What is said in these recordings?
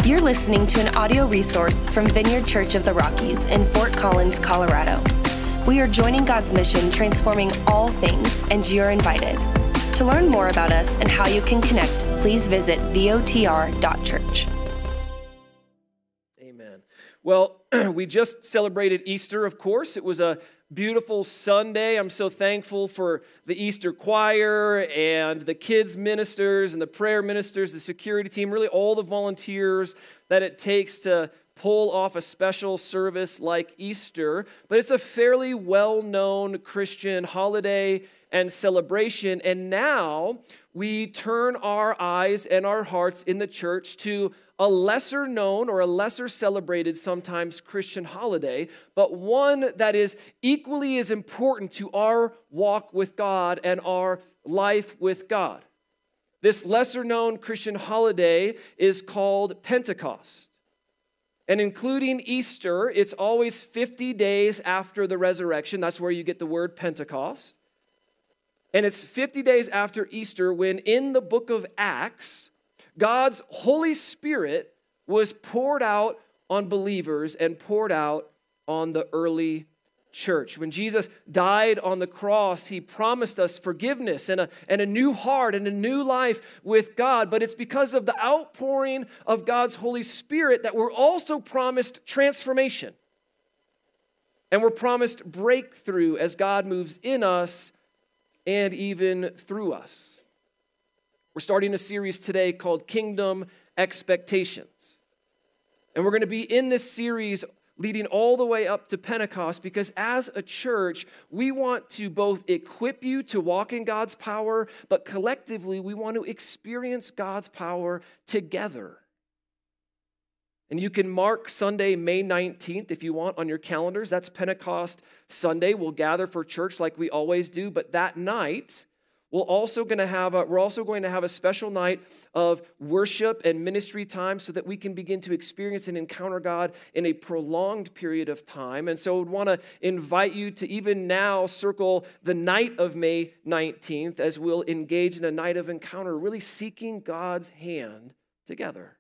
You're listening to an audio resource from Vineyard Church of the Rockies in Fort Collins, Colorado. We are joining God's mission, transforming all things, and you're invited. To learn more about us and how you can connect, please visit votr.church. Amen. Well, we just celebrated Easter, of course. It was a beautiful Sunday. I'm so thankful for the Easter choir and the kids ministers and the prayer ministers, the security team, really all the volunteers that it takes to pull off a special service like Easter. But it's a fairly well-known Christian holiday and celebration. And now we turn our eyes and our hearts in the church to a lesser known or a lesser celebrated sometimes Christian holiday, but one that is equally as important to our walk with God and our life with God. This lesser known Christian holiday is called Pentecost. And including Easter, it's always 50 days after the resurrection. That's where you get the word Pentecost. And it's 50 days after Easter when in the book of Acts, God's Holy Spirit was poured out on believers and poured out on the early church. When Jesus died on the cross, he promised us forgiveness and a new heart and a new life with God. But it's because of the outpouring of God's Holy Spirit that we're also promised transformation. And we're promised breakthrough as God moves in us and even through us. We're starting a series today called Kingdom Expectations. And we're going to be in this series leading all the way up to Pentecost because as a church, we want to both equip you to walk in God's power, but collectively, we want to experience God's power together. And you can mark Sunday, May 19th, if you want, on your calendars. That's Pentecost Sunday. We'll gather for church like we always do, but that night, we're also going to have a special night of worship and ministry time so that we can begin to experience and encounter God in a prolonged period of time. And so I would want to invite you to even now circle the night of May 19th as we'll engage in a night of encounter, really seeking God's hand together.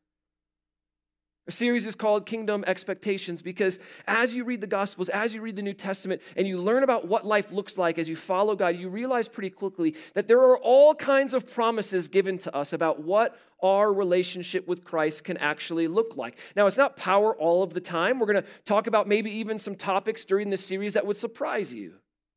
The series is called Kingdom Expectations because as you read the Gospels, as you read the New Testament, and you learn about what life looks like as you follow God, you realize pretty quickly that there are all kinds of promises given to us about what our relationship with Christ can actually look like. Now, it's not power all of the time. We're going to talk about maybe even some topics during this series that would surprise you.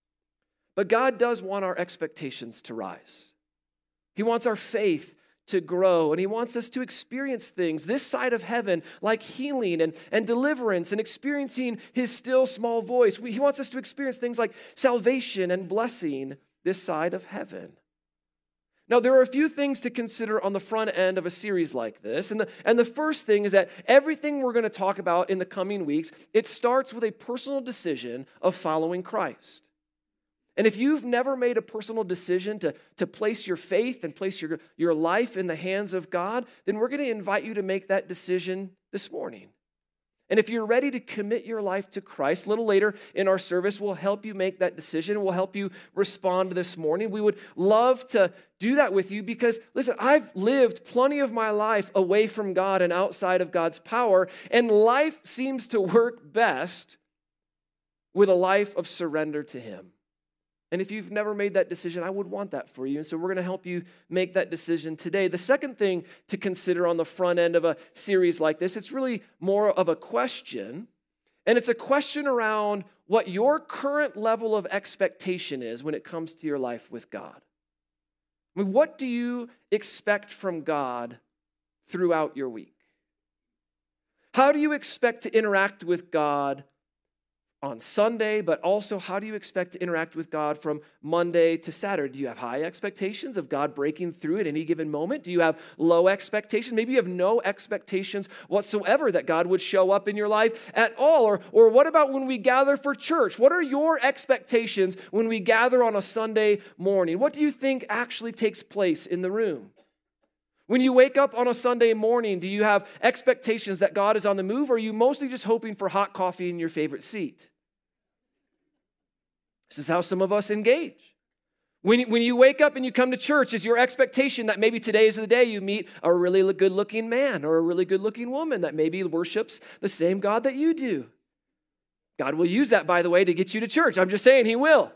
But God does want our expectations to rise. He wants our faith to grow, and he wants us to experience things this side of heaven like healing and deliverance and experiencing his still small voice. He wants us to experience things like salvation and blessing this side of heaven. Now, there are a few things to consider on the front end of a series like this, and the first thing is that everything we're going to talk about in the coming weeks, it starts with a personal decision of following Christ. And if you've never made a personal decision to place your faith and place your life in the hands of God, then we're going to invite you to make that decision this morning. And if you're ready to commit your life to Christ, a little later in our service, we'll help you make that decision. We'll help you respond this morning. We would love to do that with you because, listen, I've lived plenty of my life away from God and outside of God's power, and life seems to work best with a life of surrender to him. And if you've never made that decision, I would want that for you. And so we're going to help you make that decision today. The second thing to consider on the front end of a series like this, it's really more of a question. And it's a question around what your current level of expectation is when it comes to your life with God. I mean, what do you expect from God throughout your week? How do you expect to interact with God on Sunday, but also how do you expect to interact with God from Monday to Saturday? Do you have high expectations of God breaking through at any given moment? Do you have low expectations? Maybe you have no expectations whatsoever that God would show up in your life at all. Or what about when we gather for church? What are your expectations when we gather on a Sunday morning? What do you think actually takes place in the room? When you wake up on a Sunday morning, do you have expectations that God is on the move, or are you mostly just hoping for hot coffee in your favorite seat? This is how some of us engage. When you wake up and you come to church, is your expectation that maybe today is the day you meet a really good-looking man or a really good-looking woman that maybe worships the same God that you do? God will use that, by the way, to get you to church. I'm just saying he will.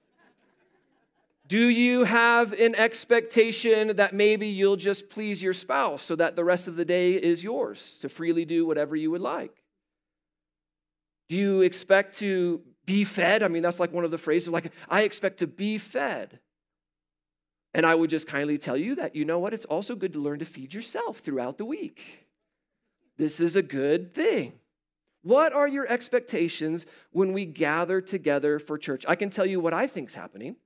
Do you have an expectation that maybe you'll just please your spouse so that the rest of the day is yours to freely do whatever you would like? Do you expect to be fed? I mean, that's like one of the phrases, like, I expect to be fed. And I would just kindly tell you that, you know what? It's also good to learn to feed yourself throughout the week. This is a good thing. What are your expectations when we gather together for church? I can tell you what I think is happening.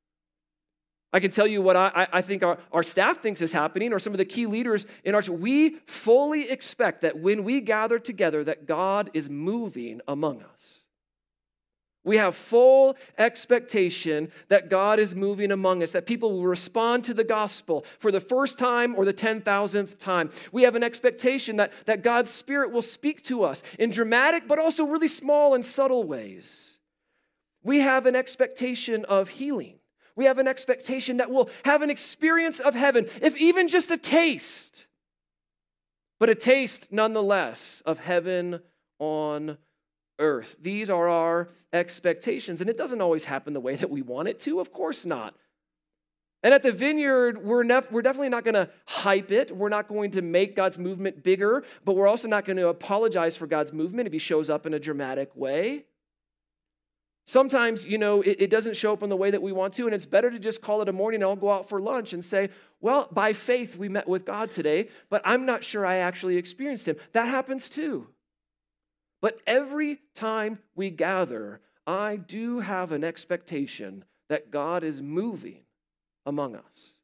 I can tell you what I think our staff thinks is happening, or some of the key leaders in our church. We fully expect that when we gather together, that God is moving among us. We have full expectation that God is moving among us, that people will respond to the gospel for the first time or the 10,000th time. We have an expectation that God's Spirit will speak to us in dramatic but also really small and subtle ways. We have an expectation of healing. We have an expectation that we'll have an experience of heaven, if even just a taste, but a taste nonetheless of heaven on earth. These are our expectations, and it doesn't always happen the way that we want it to, of course not. And at the Vineyard, we're definitely not going to hype it. We're not going to make God's movement bigger, but we're also not going to apologize for God's movement if he shows up in a dramatic way. Sometimes, it doesn't show up in the way that we want to, and it's better to just call it a morning and I'll go out for lunch and say, well, by faith we met with God today, but I'm not sure I actually experienced him. That happens too. But every time we gather, I do have an expectation that God is moving among us.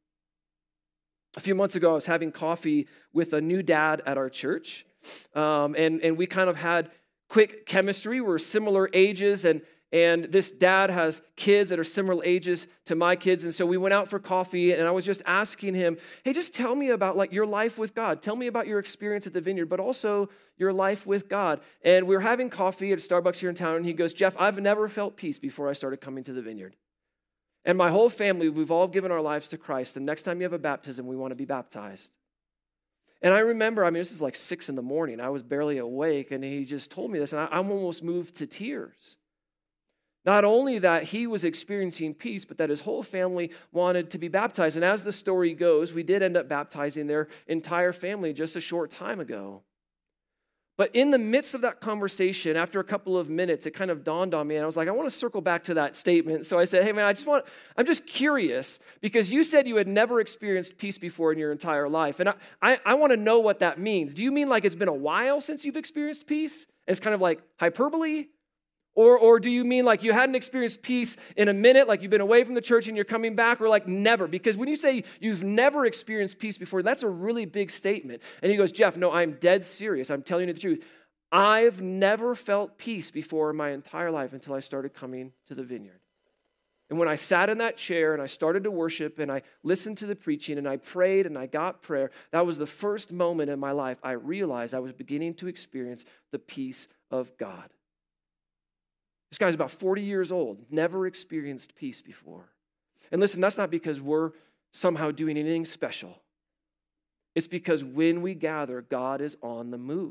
A few months ago, I was having coffee with a new dad at our church, and we kind of had quick chemistry. We're similar ages, and this dad has kids that are similar ages to my kids. And so we went out for coffee, and I was just asking him, hey, just tell me about your life with God. Tell me about your experience at the Vineyard, but also your life with God. And we were having coffee at Starbucks here in town, and he goes, Jeff, I've never felt peace before I started coming to the Vineyard. And my whole family, we've all given our lives to Christ. And next time you have a baptism, we want to be baptized. And I remember, this is like 6 a.m. I was barely awake, and he just told me this, and I'm almost moved to tears. Not only that he was experiencing peace, but that his whole family wanted to be baptized. And as the story goes, we did end up baptizing their entire family just a short time ago. But in the midst of that conversation, after a couple of minutes, it kind of dawned on me, and I was like, I want to circle back to that statement. So I said, hey man, I'm just curious, because you said you had never experienced peace before in your entire life. And I want to know what that means. Do you mean like it's been a while since you've experienced peace? And it's kind of like hyperbole? Or do you mean like you hadn't experienced peace in a minute, like you've been away from the church and you're coming back, or like never? Because when you say you've never experienced peace before, that's a really big statement. And he goes, Jeff, no, I'm dead serious. I'm telling you the truth. I've never felt peace before in my entire life until I started coming to the Vineyard. And when I sat in that chair and I started to worship and I listened to the preaching and I prayed and I got prayer, that was the first moment in my life I realized I was beginning to experience the peace of God. This guy's about 40 years old, never experienced peace before. And listen, that's not because we're somehow doing anything special. It's because when we gather, God is on the move.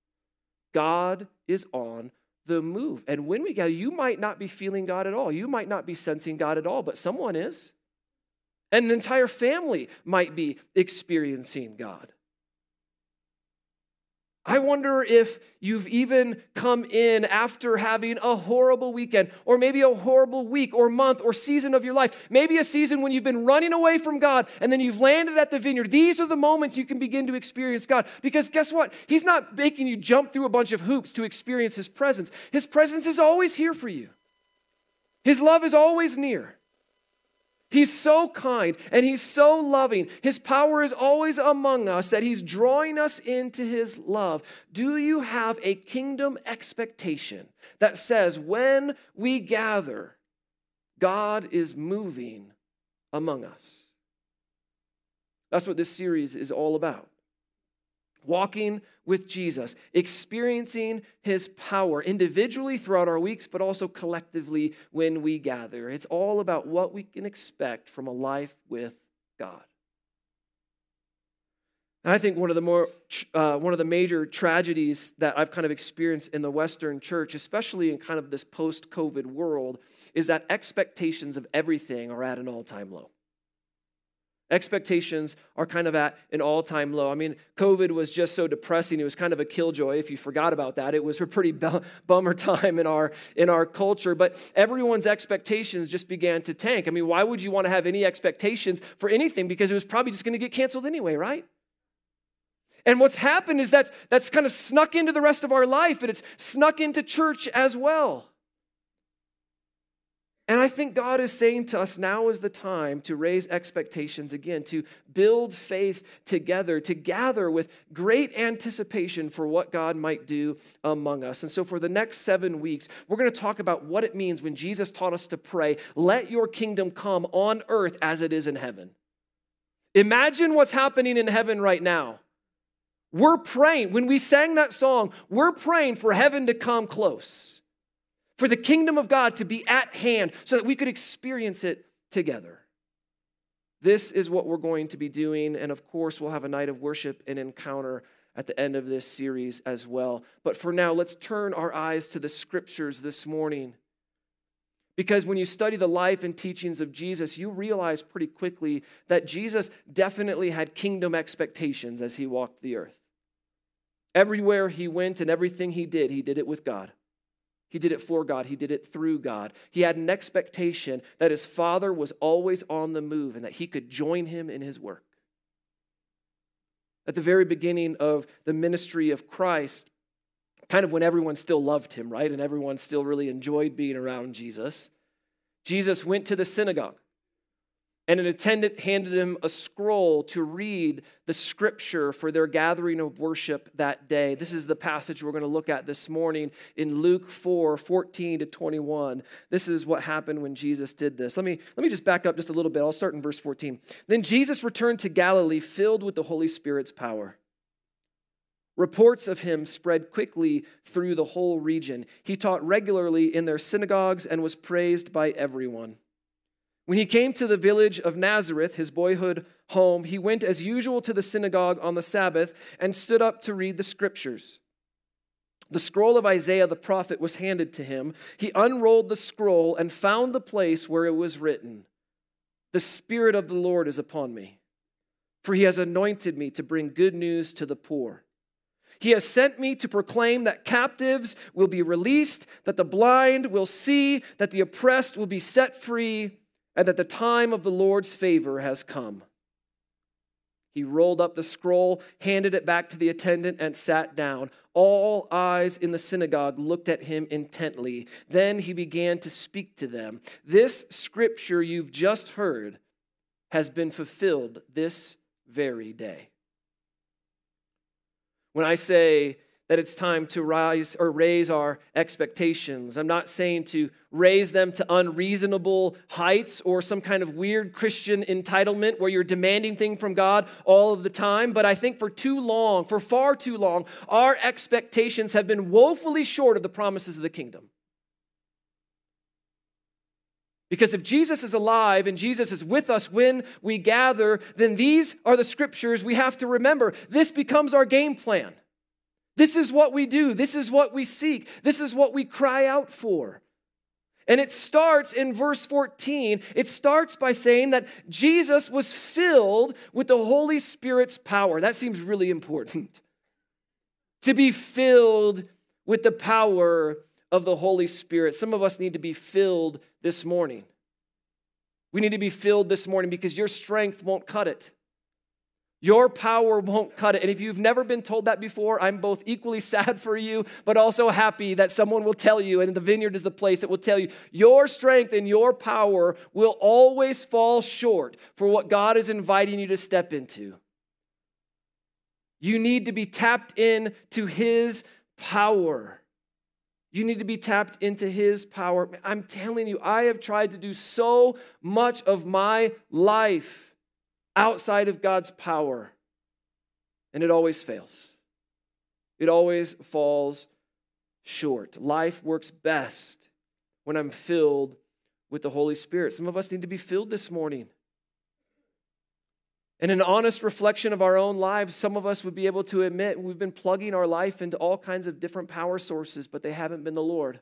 God is on the move. And when we gather, you might not be feeling God at all. You might not be sensing God at all, but someone is. And an entire family might be experiencing God. I wonder if you've even come in after having a horrible weekend, or maybe a horrible week or month or season of your life. Maybe a season when you've been running away from God and then you've landed at the Vineyard. These are the moments you can begin to experience God. Because guess what? He's not making you jump through a bunch of hoops to experience his presence. His presence is always here for you. His love is always near. He's so kind and he's so loving. His power is always among us, that he's drawing us into his love. Do you have a kingdom expectation that says when we gather, God is moving among us? That's what this series is all about. walking with Jesus, experiencing his power individually throughout our weeks, but also collectively when we gather. It's all about what we can expect from a life with God. And I think one of the major tragedies that I've kind of experienced in the Western church, especially in kind of this post-COVID world, is that expectations of everything are at an all-time low. Expectations are kind of at an all-time low. I mean, COVID was just so depressing. It was kind of a killjoy if you forgot about that. It was a pretty bummer time in our culture. But everyone's expectations just began to tank. I mean, why would you want to have any expectations for anything? Because it was probably just going to get canceled anyway, right? And what's happened is that's kind of snuck into the rest of our life, and it's snuck into church as well. And I think God is saying to us, now is the time to raise expectations again, to build faith together, to gather with great anticipation for what God might do among us. And so for the next 7 weeks, we're going to talk about what it means when Jesus taught us to pray, let your kingdom come on earth as it is in heaven. Imagine what's happening in heaven right now. We're praying, when we sang that song, we're praying for heaven to come close, for the kingdom of God to be at hand so that we could experience it together. This is what we're going to be doing, and of course, we'll have a night of worship and encounter at the end of this series as well. But for now, let's turn our eyes to the scriptures this morning. Because when you study the life and teachings of Jesus, you realize pretty quickly that Jesus definitely had kingdom expectations as he walked the earth. Everywhere he went and everything he did it with God. He did it for God. He did it through God. He had an expectation that his Father was always on the move and that he could join him in his work. At the very beginning of the ministry of Christ, kind of when everyone still loved him, right? And everyone still really enjoyed being around Jesus, Jesus went to the synagogue. And an attendant handed him a scroll to read the scripture for their gathering of worship that day. This is the passage we're going to look at this morning in Luke 4:14-21. This is what happened when Jesus did this. Let me just back up just a little bit. I'll start in verse 14. Then Jesus returned to Galilee filled with the Holy Spirit's power. Reports of him spread quickly through the whole region. He taught regularly in their synagogues and was praised by everyone. When he came to the village of Nazareth, his boyhood home, he went as usual to the synagogue on the Sabbath and stood up to read the scriptures. The scroll of Isaiah the prophet was handed to him. He unrolled the scroll and found the place where it was written, "The Spirit of the Lord is upon me, for he has anointed me to bring good news to the poor. He has sent me to proclaim that captives will be released, that the blind will see, that the oppressed will be set free, and that the time of the Lord's favor has come." He rolled up the scroll, handed it back to the attendant, and sat down. All eyes in the synagogue looked at him intently. Then he began to speak to them. "This scripture you've just heard has been fulfilled this very day." When I say that it's time to raise our expectations, I'm not saying to raise them to unreasonable heights or some kind of weird Christian entitlement where you're demanding things from God all of the time. But I think for far too long, our expectations have been woefully short of the promises of the kingdom. Because if Jesus is alive and Jesus is with us when we gather, then these are the scriptures we have to remember. This becomes our game plan. This is what we do. This is what we seek. This is what we cry out for. And it starts in verse 14. It starts by saying that Jesus was filled with the Holy Spirit's power. That seems really important. To be filled with the power of the Holy Spirit. Some of us need to be filled this morning. We need to be filled this morning because your strength won't cut it. Your power won't cut it. And if you've never been told that before, I'm both equally sad for you, but also happy that someone will tell you, and the Vineyard is the place that will tell you, your strength and your power will always fall short for what God is inviting you to step into. You need to be tapped into his power. You need to be tapped into his power. I'm telling you, I have tried to do so much of my life outside of God's power, and it always fails. It always falls short. Life works best when I'm filled with the Holy Spirit. Some of us need to be filled this morning. And an honest reflection of our own lives, some of us would be able to admit we've been plugging our life into all kinds of different power sources, but they haven't been the Lord.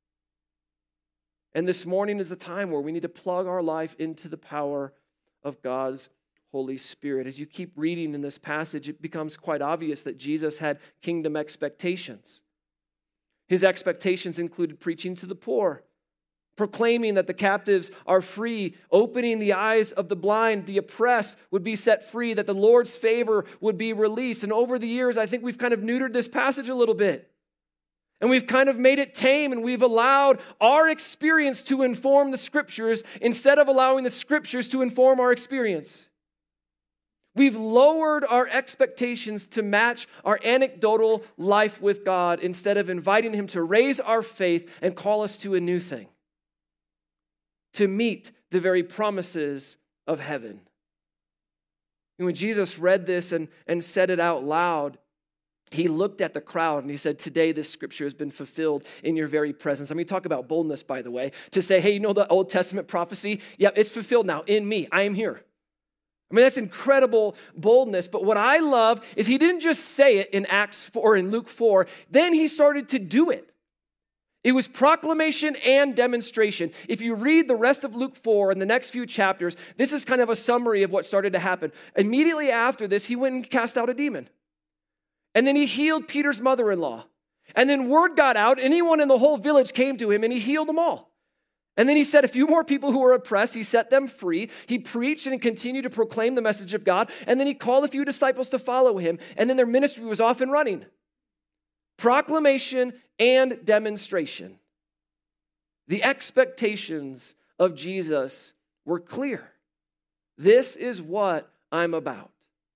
And this morning is the time where we need to plug our life into the power of God's Holy Spirit. As you keep reading in this passage, it becomes quite obvious that Jesus had kingdom expectations. His expectations included preaching to the poor, proclaiming that the captives are free, opening the eyes of the blind, the oppressed would be set free, that the Lord's favor would be released. And over the years, I think we've kind of neutered this passage a little bit. And we've kind of made it tame, and we've allowed our experience to inform the Scriptures instead of allowing the Scriptures to inform our experience. We've lowered our expectations to match our anecdotal life with God instead of inviting Him to raise our faith and call us to a new thing, to meet the very promises of heaven. And when Jesus read this and said it out loud, He looked at the crowd and He said, today this scripture has been fulfilled in your very presence. I mean, talk about boldness, by the way, to say, hey, you know the Old Testament prophecy? Yeah, it's fulfilled now in me. I am here. I mean, that's incredible boldness. But what I love is He didn't just say it in Acts 4 or in Luke 4. Then He started to do it. It was proclamation and demonstration. If you read the rest of Luke 4 and the next few chapters, this is kind of a summary of what started to happen. Immediately after this, He went and cast out a demon. And then He healed Peter's mother-in-law. And then word got out, anyone in the whole village came to Him and He healed them all. And then He set a few more people who were oppressed. He set them free. He preached and continued to proclaim the message of God. And then He called a few disciples to follow Him. And then their ministry was off and running. Proclamation and demonstration. The expectations of Jesus were clear. This is what I'm about.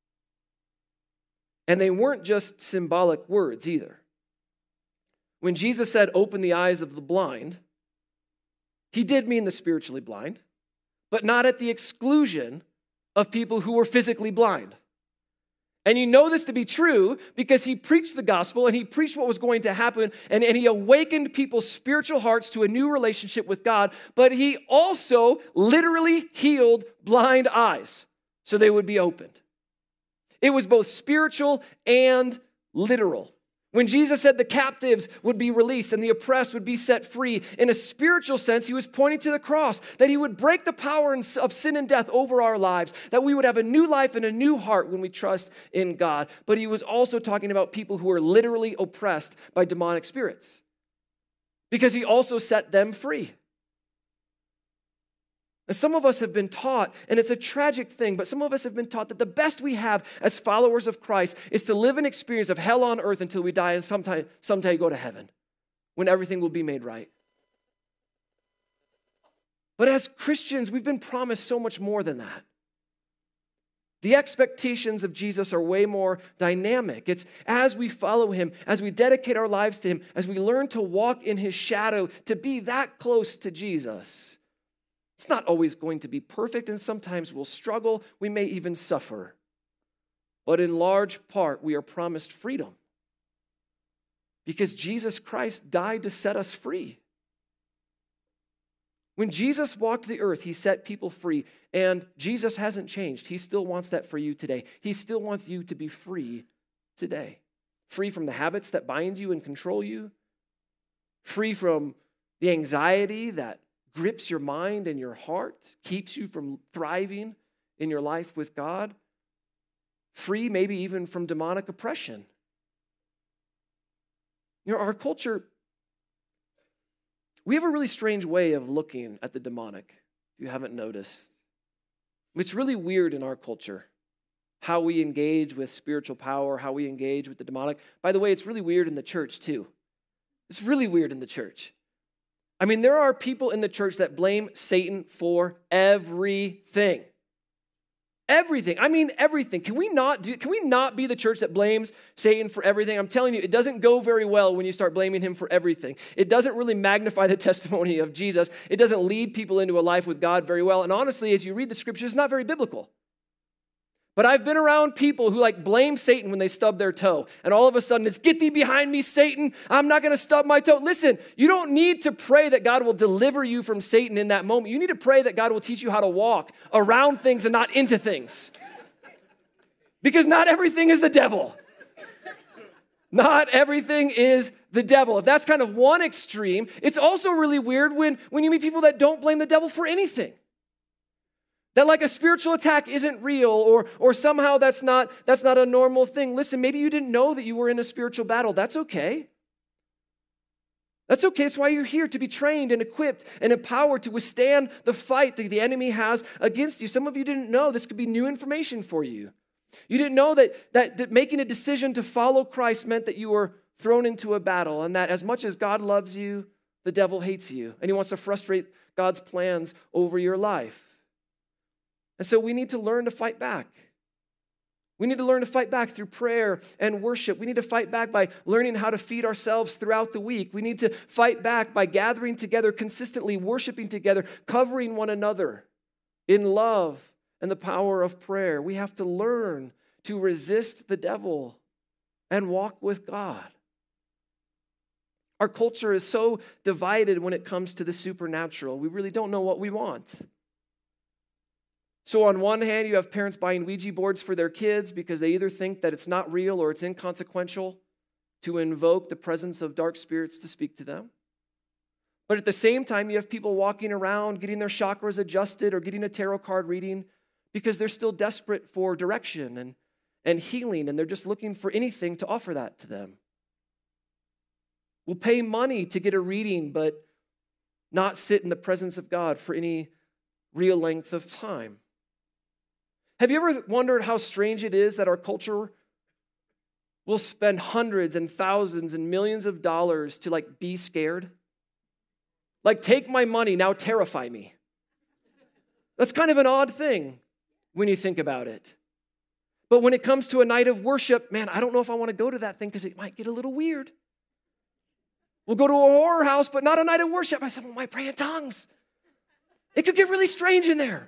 And they weren't just symbolic words either. When Jesus said, open the eyes of the blind, He did mean the spiritually blind, but not at the exclusion of people who were physically blind. And you know this to be true because He preached the gospel and He preached what was going to happen and He awakened people's spiritual hearts to a new relationship with God, but He also literally healed blind eyes so they would be opened. It was both spiritual and literal. When Jesus said the captives would be released and the oppressed would be set free, in a spiritual sense, He was pointing to the cross, that He would break the power of sin and death over our lives, that we would have a new life and a new heart when we trust in God. But He was also talking about people who are literally oppressed by demonic spirits, because He also set them free. And some of us have been taught, and it's a tragic thing, but some of us have been taught that the best we have as followers of Christ is to live an experience of hell on earth until we die and someday go to heaven, when everything will be made right. But as Christians, we've been promised so much more than that. The expectations of Jesus are way more dynamic. It's as we follow Him, as we dedicate our lives to Him, as we learn to walk in His shadow, to be that close to Jesus. It's not always going to be perfect, and sometimes we'll struggle. We may even suffer. But in large part, we are promised freedom because Jesus Christ died to set us free. When Jesus walked the earth, He set people free, and Jesus hasn't changed. He still wants that for you today. He still wants you to be free today. Free from the habits that bind you and control you. Free from the anxiety that grips your mind and your heart, keeps you from thriving in your life with God. Free maybe even from demonic oppression. You know, our culture, we have a really strange way of looking at the demonic, if you haven't noticed. It's really weird in our culture, how we engage with spiritual power, how we engage with the demonic. By the way, it's really weird in the church too. It's really weird in the church. I mean, there are people in the church that blame Satan for everything. Everything. I mean, everything. Can we not be the church that blames Satan for everything? I'm telling you, it doesn't go very well when you start blaming him for everything. It doesn't really magnify the testimony of Jesus. It doesn't lead people into a life with God very well. And honestly, as you read the scriptures, it's not very biblical. But I've been around people who blame Satan when they stub their toe. And all of a sudden it's, get thee behind me, Satan. I'm not going to stub my toe. Listen, you don't need to pray that God will deliver you from Satan in that moment. You need to pray that God will teach you how to walk around things and not into things. Because not everything is the devil. Not everything is the devil. If that's kind of one extreme, it's also really weird when you meet people that don't blame the devil for anything. That a spiritual attack isn't real or somehow that's not a normal thing. Listen, maybe you didn't know that you were in a spiritual battle. That's okay. That's okay. That's why you're here, to be trained and equipped and empowered to withstand the fight that the enemy has against you. Some of you didn't know. This could be new information for you. You didn't know that making a decision to follow Christ meant that you were thrown into a battle, and that as much as God loves you, the devil hates you, and he wants to frustrate God's plans over your life. And so we need to learn to fight back. We need to learn to fight back through prayer and worship. We need to fight back by learning how to feed ourselves throughout the week. We need to fight back by gathering together consistently, worshiping together, covering one another in love and the power of prayer. We have to learn to resist the devil and walk with God. Our culture is so divided when it comes to the supernatural. We really don't know what we want. So on one hand, you have parents buying Ouija boards for their kids because they either think that it's not real or it's inconsequential to invoke the presence of dark spirits to speak to them. But at the same time, you have people walking around getting their chakras adjusted or getting a tarot card reading because they're still desperate for direction and healing, and they're just looking for anything to offer that to them. We'll pay money to get a reading, but not sit in the presence of God for any real length of time. Have you ever wondered how strange it is that our culture will spend hundreds and thousands and millions of dollars to be scared? Take my money, now terrify me. That's kind of an odd thing when you think about it. But when it comes to a night of worship, man, I don't know if I want to go to that thing because it might get a little weird. We'll go to a horror house, but not a night of worship. I said, well, might pray in tongues. It could get really strange in there.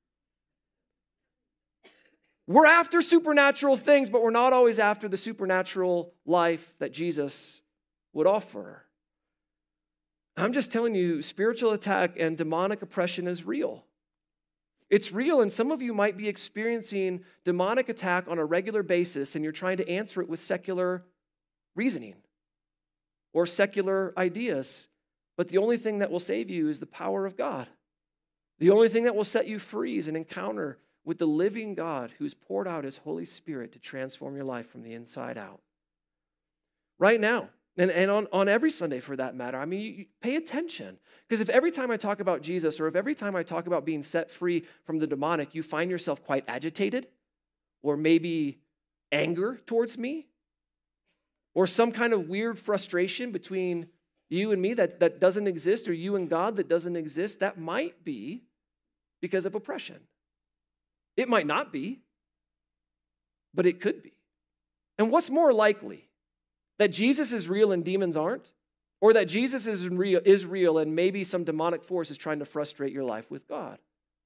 We're after supernatural things, but we're not always after the supernatural life that Jesus would offer. I'm just telling you, spiritual attack and demonic oppression is real. It's real, and some of you might be experiencing demonic attack on a regular basis, and you're trying to answer it with secular reasoning or secular ideas. But the only thing that will save you is the power of God. The only thing that will set you free is an encounter with the living God who's poured out his Holy Spirit to transform your life from the inside out. Right now, and on every Sunday for that matter, you pay attention. Because if every time I talk about Jesus, or if every time I talk about being set free from the demonic, you find yourself quite agitated, or maybe anger towards me, or some kind of weird frustration between you and me that doesn't exist, or you and God that doesn't exist, that might be because of oppression. It might not be, but it could be. And what's more likely? That Jesus is real and demons aren't? Or that Jesus is real and maybe some demonic force is trying to frustrate your life with God?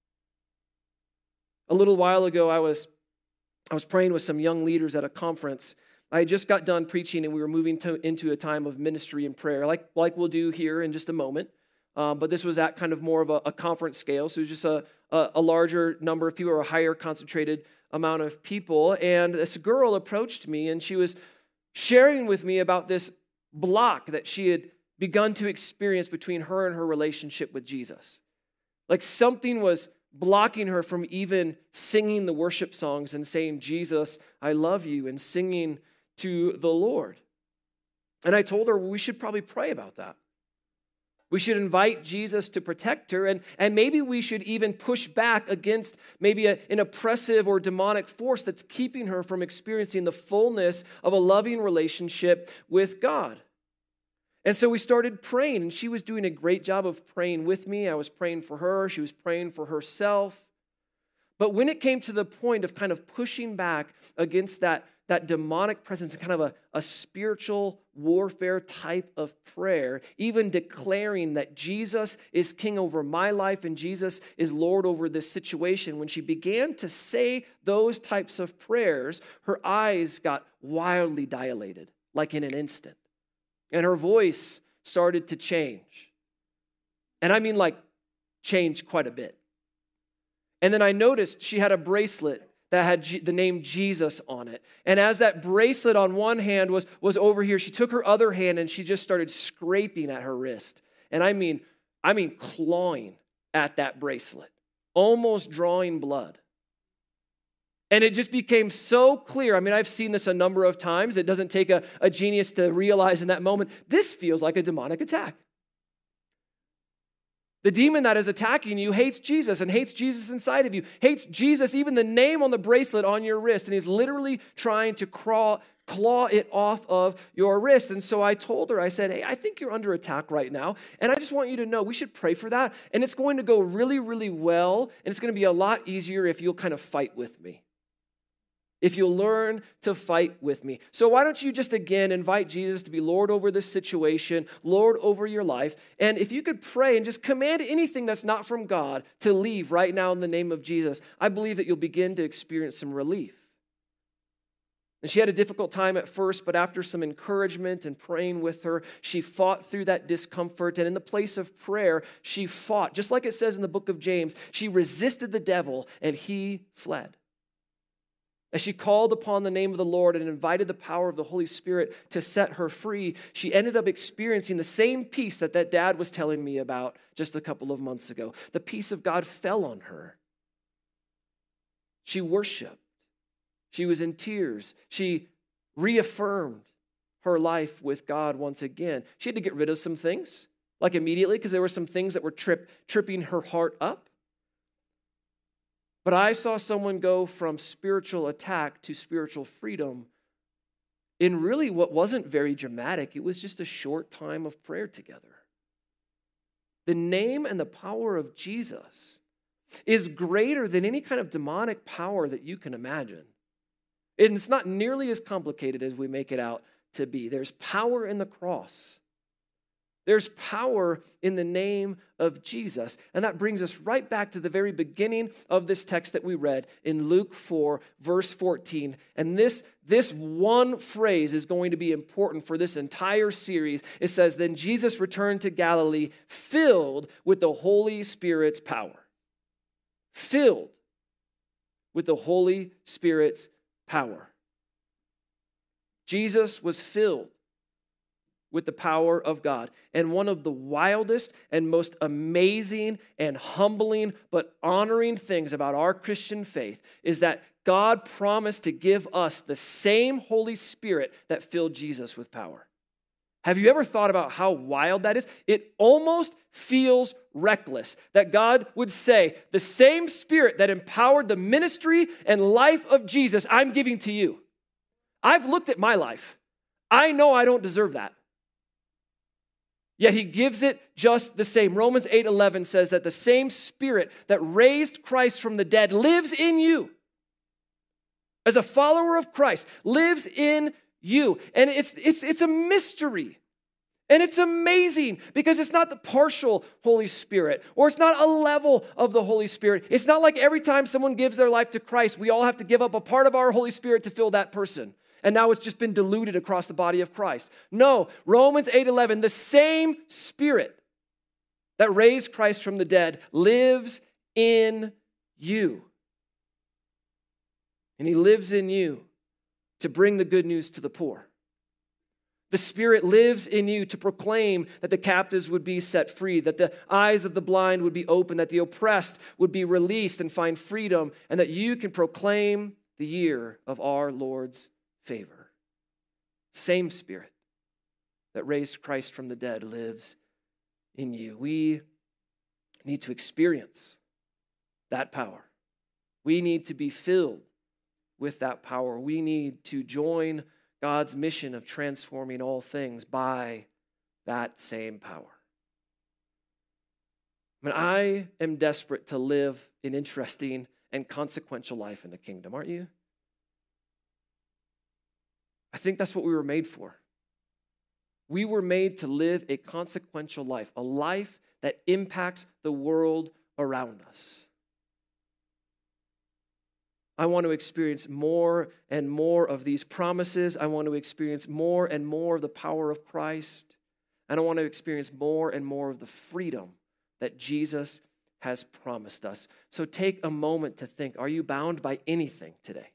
A little while ago, I was praying with some young leaders at a conference. I had just got done preaching and we were moving into a time of ministry and prayer, like we'll do here in just a moment. But this was at kind of more of a conference scale. So it was just a larger number of people, or a higher concentrated amount of people. And this girl approached me and she was sharing with me about this block that she had begun to experience between her and her relationship with Jesus. Something was blocking her from even singing the worship songs and saying, Jesus, I love you, and singing to the Lord. And I told her, well, we should probably pray about that. We should invite Jesus to protect her, and maybe we should even push back against maybe an oppressive or demonic force that's keeping her from experiencing the fullness of a loving relationship with God. And so we started praying, and she was doing a great job of praying with me. I was praying for her. She was praying for herself. But when it came to the point of kind of pushing back against that that demonic presence in kind of a spiritual warfare type of prayer, even declaring that Jesus is king over my life and Jesus is Lord over this situation. When she began to say those types of prayers, her eyes got wildly dilated, like in an instant. And her voice started to change. And I mean like change quite a bit. And then I noticed she had a bracelet that had the name Jesus on it. And as that bracelet on one hand was over here, she took her other hand and she just started scraping at her wrist. And I mean clawing at that bracelet, almost drawing blood. And it just became so clear. I mean, I've seen this a number of times. It doesn't take a genius to realize in that moment, this feels like a demonic attack. The demon that is attacking you hates Jesus and hates Jesus inside of you, hates Jesus, even the name on the bracelet on your wrist, and he's literally trying to claw it off of your wrist. And so I told her, I said, hey, I think you're under attack right now, and I just want you to know we should pray for that, and it's going to go really, really well, and it's going to be a lot easier if you'll kind of fight with me. If you'll learn to fight with me. So why don't you just again invite Jesus to be Lord over this situation, Lord over your life, and if you could pray and just command anything that's not from God to leave right now in the name of Jesus, I believe that you'll begin to experience some relief. And she had a difficult time at first, but after some encouragement and praying with her, she fought through that discomfort. And in the place of prayer, she fought. Just like it says in the book of James, she resisted the devil and he fled. As she called upon the name of the Lord and invited the power of the Holy Spirit to set her free, she ended up experiencing the same peace that dad was telling me about just a couple of months ago. The peace of God fell on her. She worshiped. She was in tears. She reaffirmed her life with God once again. She had to get rid of some things, like immediately, because there were some things that were tripping her heart up. But I saw someone go from spiritual attack to spiritual freedom in really what wasn't very dramatic. It was just a short time of prayer together. The name and the power of Jesus is greater than any kind of demonic power that you can imagine. And it's not nearly as complicated as we make it out to be. There's power in the cross. There's power in the name of Jesus. And that brings us right back to the very beginning of this text that we read in Luke 4, verse 14. And this one phrase is going to be important for this entire series. It says, then Jesus returned to Galilee filled with the Holy Spirit's power. Filled with the Holy Spirit's power. Jesus was filled with the power of God. And one of the wildest and most amazing and humbling but honoring things about our Christian faith is that God promised to give us the same Holy Spirit that filled Jesus with power. Have you ever thought about how wild that is? It almost feels reckless that God would say, the same Spirit that empowered the ministry and life of Jesus, I'm giving to you. I've looked at my life. I know I don't deserve that. Yet he gives it just the same. Romans 8:11 says that the same Spirit that raised Christ from the dead lives in you. As a follower of Christ, lives in you. And it's a mystery. And it's amazing because it's not the partial Holy Spirit or it's not a level of the Holy Spirit. It's not like every time someone gives their life to Christ, we all have to give up a part of our Holy Spirit to fill that person. And now it's just been diluted across the body of Christ. No, Romans 8:11, the same Spirit that raised Christ from the dead lives in you. And he lives in you to bring the good news to the poor. The Spirit lives in you to proclaim that the captives would be set free, that the eyes of the blind would be opened, that the oppressed would be released and find freedom, and that you can proclaim the year of our Lord's favor. Same Spirit that raised Christ from the dead lives in you. We need to experience that power. We need to be filled with that power. We need to join God's mission of transforming all things by that same power. I am desperate to live an interesting and consequential life in the kingdom, aren't you? I think that's what we were made for. We were made to live a consequential life, a life that impacts the world around us. I want to experience more and more of these promises. I want to experience more and more of the power of Christ. And I want to experience more and more of the freedom that Jesus has promised us. So take a moment to think, are you bound by anything today?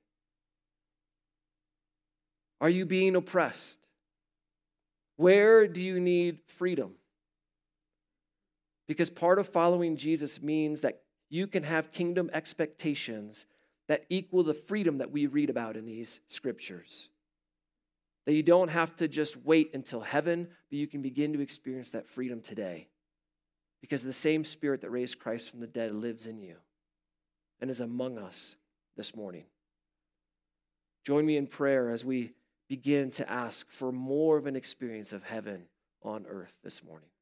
Are you being oppressed? Where do you need freedom? Because part of following Jesus means that you can have kingdom expectations that equal the freedom that we read about in these scriptures. That you don't have to just wait until heaven, but you can begin to experience that freedom today. Because the same Spirit that raised Christ from the dead lives in you and is among us this morning. Join me in prayer as we begin to ask for more of an experience of heaven on earth this morning.